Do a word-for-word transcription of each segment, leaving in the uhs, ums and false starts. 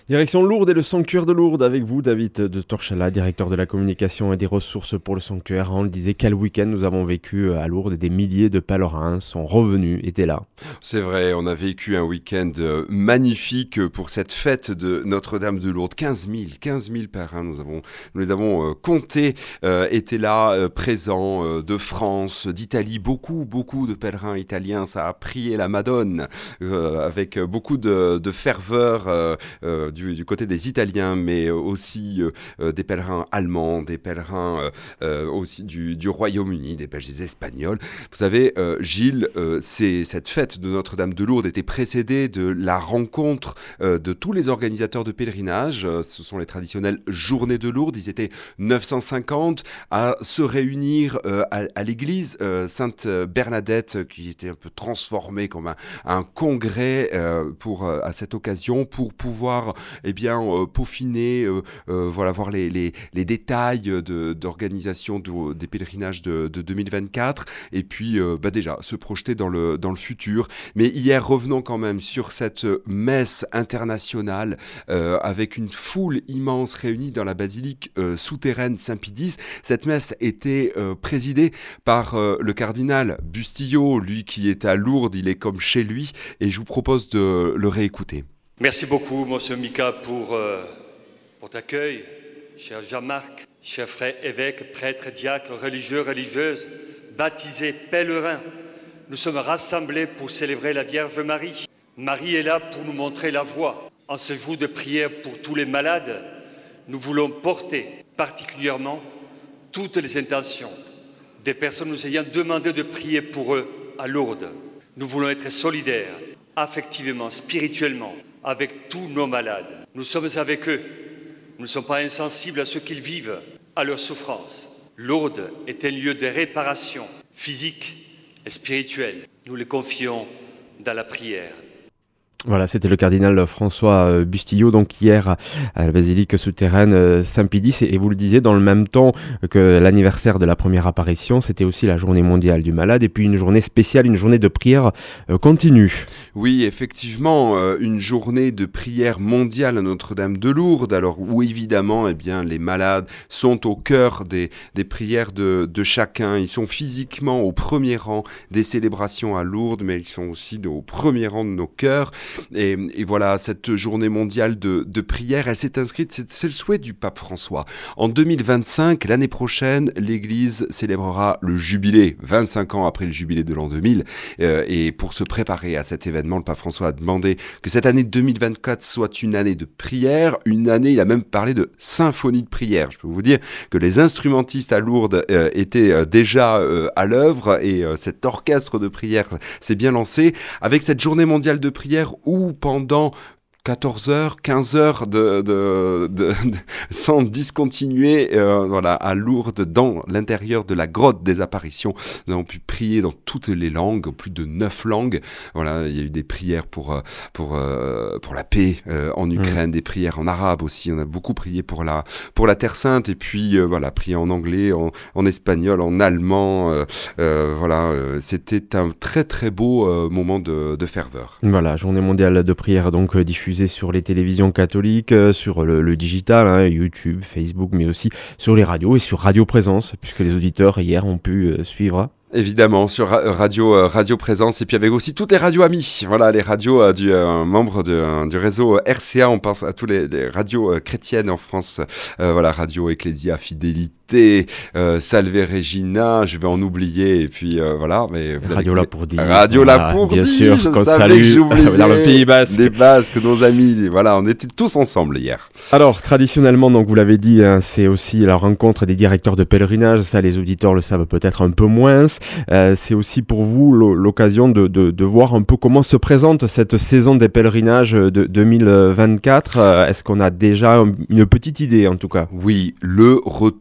Direction Lourdes et le sanctuaire de Lourdes avec vous, David de Torchala, directeur de la communication et des ressources pour le sanctuaire. On le disait, quel week-end nous avons vécu à Lourdes et des milliers de pèlerins sont revenus, étaient là. C'est vrai, on a vécu un week-end magnifique pour cette fête de Notre-Dame de Lourdes. quinze mille, quinze mille pèlerins, nous, avons, nous les avons euh, comptés, euh, étaient là, euh, présents euh, de France, d'Italie, beaucoup, beaucoup de pèlerins italiens. Ça a prié la Madone euh, avec beaucoup de, de ferveur euh, euh, Du, du côté des Italiens, mais aussi euh, des pèlerins allemands, des pèlerins euh, aussi du, du Royaume-Uni, des Belges, des Espagnols. Vous savez, euh, Gilles, euh, c'est, cette fête de Notre-Dame de Lourdes était précédée de la rencontre euh, de tous les organisateurs de pèlerinage. Euh, ce sont les traditionnelles journées de Lourdes. Ils étaient neuf cent cinquante à se réunir euh, à, à l'église euh, Sainte Bernadette, qui était un peu transformée comme un, un congrès euh, pour, euh, à cette occasion, pour pouvoir eh bien, euh, peaufiner, euh, euh, voilà, voir les, les, les détails de, d'organisation de, des pèlerinages de, de deux mille vingt-quatre, et puis euh, bah déjà se projeter dans le, dans le futur. Mais hier, revenons quand même sur cette messe internationale euh, avec une foule immense réunie dans la basilique euh, souterraine Saint-Pie-X. Cette messe était euh, présidée par euh, le cardinal Bustillo, lui qui est à Lourdes, il est comme chez lui, et je vous propose de le réécouter. Merci beaucoup, monsieur Mika, pour euh, votre accueil, cher Jean-Marc, chers frères évêques, prêtres, diacres, religieux, religieuses, baptisés, pèlerins. Nous sommes rassemblés pour célébrer la Vierge Marie. Marie est là pour nous montrer la voie. En ce jour de prière pour tous les malades, nous voulons porter particulièrement toutes les intentions des personnes nous ayant demandé de prier pour eux à Lourdes. Nous voulons être solidaires, affectivement, spirituellement, avec tous nos malades. Nous sommes avec eux. Nous ne sommes pas insensibles à ce qu'ils vivent, à leurs souffrances. Lourdes est un lieu de réparation physique et spirituelle. Nous les confions dans la prière. Voilà, c'était le cardinal François Bustillo, donc hier à la basilique souterraine Saint-Pie-X, et vous le disiez, dans le même temps que l'anniversaire de la première apparition, c'était aussi la journée mondiale du malade, et puis une journée spéciale, une journée de prière continue. Oui, effectivement, euh, une journée de prière mondiale à Notre-Dame de Lourdes, alors où évidemment, eh bien, les malades sont au cœur des, des prières de, de chacun, ils sont physiquement au premier rang des célébrations à Lourdes, mais ils sont aussi au premier rang de nos cœurs. Et, et voilà, cette journée mondiale de, de prière, elle s'est inscrite, c'est, c'est le souhait du pape François. En deux mille vingt-cinq, l'année prochaine, l'Église célébrera le jubilé, vingt-cinq ans après le jubilé de l'an deux mille. Euh, et pour se préparer à cet événement, le pape François a demandé que cette année deux mille vingt-quatre soit une année de prière, une année, il a même parlé de symphonie de prière. Je peux vous dire que les instrumentistes à Lourdes euh, étaient euh, déjà euh, à l'œuvre, et euh, cet orchestre de prière s'est bien lancé avec cette journée mondiale de prière où pendant quatorze heures, quinze heures de, de, de, de, sans discontinuer, euh, voilà, à Lourdes, dans l'intérieur de la grotte des apparitions. Nous avons pu prier dans toutes les langues, plus de neuf langues. Voilà, il y a eu des prières pour, pour, euh, pour la paix euh, en Ukraine, mmh. des prières en arabe aussi. On a beaucoup prié pour la, pour la Terre Sainte, et puis, euh, voilà, prié en anglais, en, en espagnol, en allemand. Euh, euh, voilà, euh, c'était un très, très beau euh, moment de, de ferveur. Voilà, journée mondiale de prière, donc, euh, diffusée sur les télévisions catholiques, sur le, le digital, hein, YouTube, Facebook, mais aussi sur les radios et sur Radio Présence, puisque les auditeurs hier ont pu euh, suivre. Évidemment, sur Radio euh, Radio Présence, et puis avec aussi toutes les radios amies. Voilà, les radios euh, du euh, membre de, euh, du réseau R C A. On pense à tous les, les radios euh, chrétiennes en France. Euh, voilà, Radio Ecclesia Fidélité, euh, Salve Regina. Je vais en oublier, et puis euh, voilà. Mais vous Radio avez... Lapourdie. Radio Lapourdie. Bien sûr. Je qu'on savais salue que j'oubliais. dans le Pays Basque. Les Basques, nos amis. Voilà, on était tous ensemble hier. Alors, traditionnellement, donc vous l'avez dit, hein, c'est aussi la rencontre des directeurs de pèlerinage. Ça, les auditeurs le savent peut-être un peu moins. Euh, c'est aussi pour vous l'occasion de, de, de voir un peu comment se présente cette saison des pèlerinages de deux mille vingt-quatre. Est-ce qu'on a déjà une petite idée, en tout cas ? Oui, le retour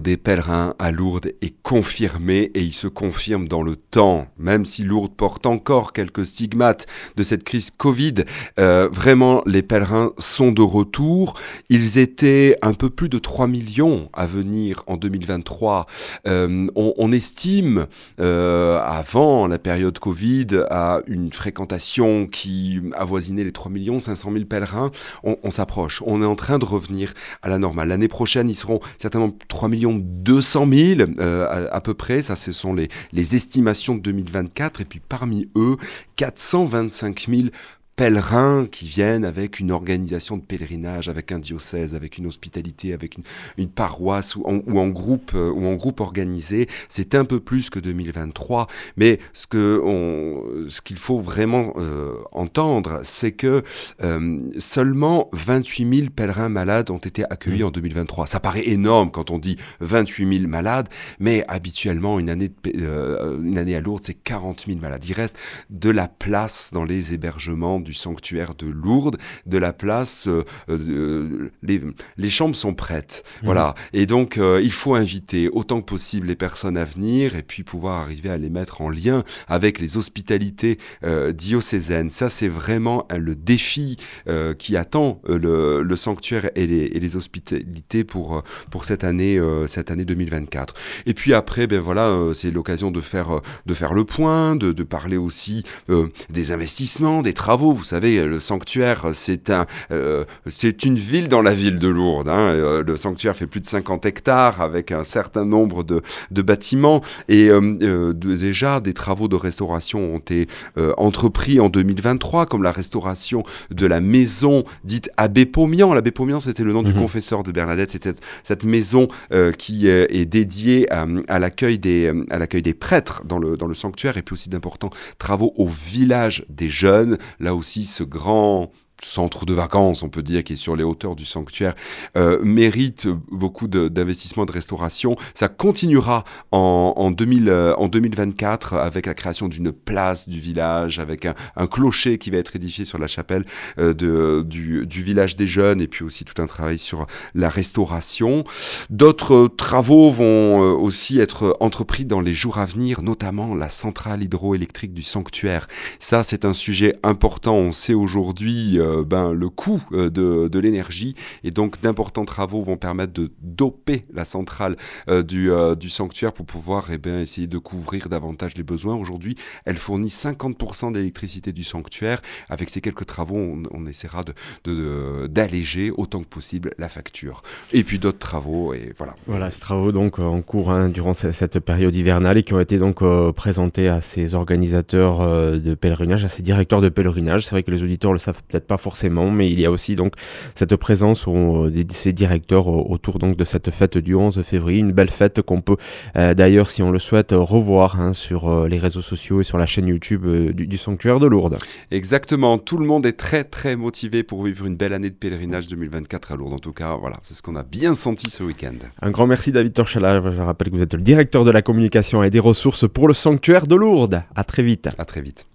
des pèlerins à Lourdes est confirmé et il se confirme dans le temps. Même si Lourdes porte encore quelques stigmates de cette crise Covid, euh, vraiment les pèlerins sont de retour. Ils étaient un peu plus de trois millions à venir en deux mille vingt-trois. Euh, on, on estime, euh, avant la période Covid, à une fréquentation qui avoisinait les trois millions cinq cent mille pèlerins. On, on s'approche, on est en train de revenir à la normale. L'année prochaine, ils seront certainement trois millions deux cent mille euh, à, à peu près. Ça, ce sont les, les estimations de deux mille vingt-quatre. Et puis parmi eux, quatre cent vingt-cinq mille pèlerins qui viennent avec une organisation de pèlerinage, avec un diocèse, avec une hospitalité, avec une, une paroisse ou en, ou en groupe euh, ou en groupe organisé. C'est un peu plus que deux mille vingt-trois, mais ce que on, ce qu'il faut vraiment euh, entendre, c'est que euh, seulement vingt-huit mille pèlerins malades ont été accueillis mmh. en deux mille vingt-trois. Ça paraît énorme quand on dit vingt-huit mille malades, mais habituellement une année de, euh, une année à Lourdes, c'est quarante mille malades. Il reste de la place dans les hébergements du sanctuaire de Lourdes, de la place, euh, euh, les, les chambres sont prêtes, mmh. voilà. Et donc, euh, il faut inviter autant que possible les personnes à venir et puis pouvoir arriver à les mettre en lien avec les hospitalités euh, diocésaines. Ça, c'est vraiment euh, le défi euh, qui attend euh, le, le sanctuaire et les, et les hospitalités pour, pour cette année, euh, cette année deux mille vingt-quatre. Et puis après, ben voilà, euh, c'est l'occasion de faire, de faire le point, de, de parler aussi euh, des investissements, des travaux. Vous savez, le sanctuaire, c'est un, euh, c'est une ville dans la ville de Lourdes. Hein. Le sanctuaire fait plus de cinquante hectares avec un certain nombre de, de bâtiments. Et euh, euh, de, déjà, des travaux de restauration ont été euh, entrepris en deux mille vingt-trois, comme la restauration de la maison dite Abbé Pomian. L'Abbé Pomian, c'était le nom mmh. du confesseur de Bernadette. C'était cette maison euh, qui euh, est dédiée à, à, l'accueil des, à l'accueil des prêtres dans le, dans le sanctuaire, et puis aussi d'importants travaux au village des jeunes. Là aussi, aussi ce grand centre de vacances, on peut dire, qui est sur les hauteurs du sanctuaire, euh, mérite beaucoup de, d'investissements de restauration. Ça continuera en, en, deux mille, euh, en deux mille vingt-quatre avec la création d'une place du village, avec un, un clocher qui va être édifié sur la chapelle euh, de, du, du village des jeunes, et puis aussi tout un travail sur la restauration. D'autres travaux vont euh, aussi être entrepris dans les jours à venir, notamment la centrale hydroélectrique du sanctuaire. Ça, c'est un sujet important. On sait aujourd'hui euh, ben, le coût euh, de, de l'énergie, et donc d'importants travaux vont permettre de doper la centrale euh, du, euh, du sanctuaire pour pouvoir eh ben, essayer de couvrir davantage les besoins. Aujourd'hui, elle fournit cinquante pour cent de l'électricité du sanctuaire. Avec ces quelques travaux, on, on essaiera de, de, de, d'alléger autant que possible la facture. Et puis d'autres travaux, et voilà. Voilà, ces travaux donc en cours hein, durant cette période hivernale, et qui ont été donc euh, présentés à ces organisateurs euh, de pèlerinage, à ces directeurs de pèlerinage. C'est vrai que les auditeurs le savent peut-être pas forcément, mais il y a aussi donc cette présence au, de ces directeurs autour donc de cette fête du onze février, une belle fête qu'on peut euh, d'ailleurs, si on le souhaite, revoir hein, sur euh, les réseaux sociaux et sur la chaîne YouTube euh, du, du sanctuaire de Lourdes. Exactement, tout le monde est très très motivé pour vivre une belle année de pèlerinage deux mille vingt-quatre à Lourdes. En tout cas, voilà, c'est ce qu'on a bien senti ce week-end. Un grand merci David Torchela. Je rappelle que vous êtes le directeur de la communication et des ressources pour le sanctuaire de Lourdes. À très vite. À très vite.